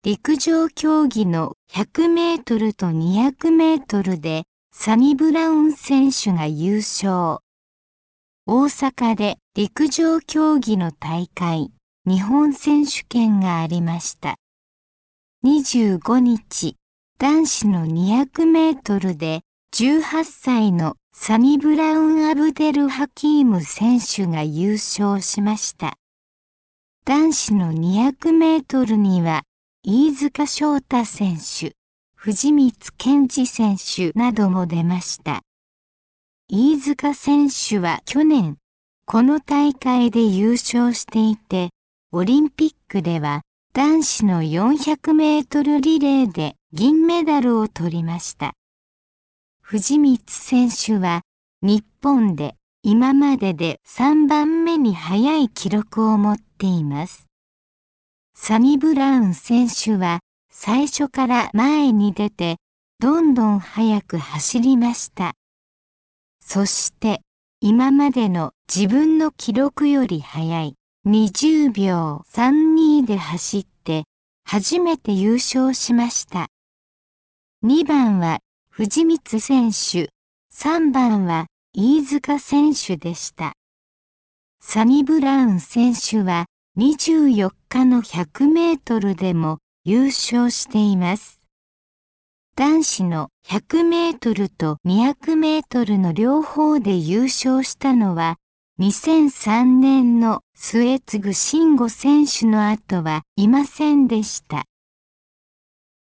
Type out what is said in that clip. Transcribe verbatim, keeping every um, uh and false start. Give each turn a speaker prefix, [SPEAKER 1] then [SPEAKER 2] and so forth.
[SPEAKER 1] 陸上競技のひゃくメートルとにひゃくメートルでサニブラウン選手が優勝。大阪で陸上競技の大会、日本選手権がありました。にじゅうごにち、男子のにひゃくメートルでじゅうはっさいのサニブラウン・アブデル・ハキーム選手が優勝しました。男子のにひゃくメートルには飯塚翔太選手、藤光謙司選手なども出ました。飯塚選手は去年、この大会で優勝していて、オリンピックでは男子のよんひゃくメートルリレーで銀メダルを取りました。藤光選手は日本で今まででさんばんめに速い記録を持っています。サニブラウン選手は最初から前に出てどんどん速く走りました。そして今までの自分の記録より速いにじゅうびょうさんにで走って初めて優勝しました。にばんは藤光選手、さんばんは飯塚選手でした。サニブラウン選手はにじゅうよっかのひゃくメートルでも優勝しています。男子のひゃくメートルとにひゃくメートルの両方で優勝したのはにせんさんねんの末次慎吾選手の後はいませんでした。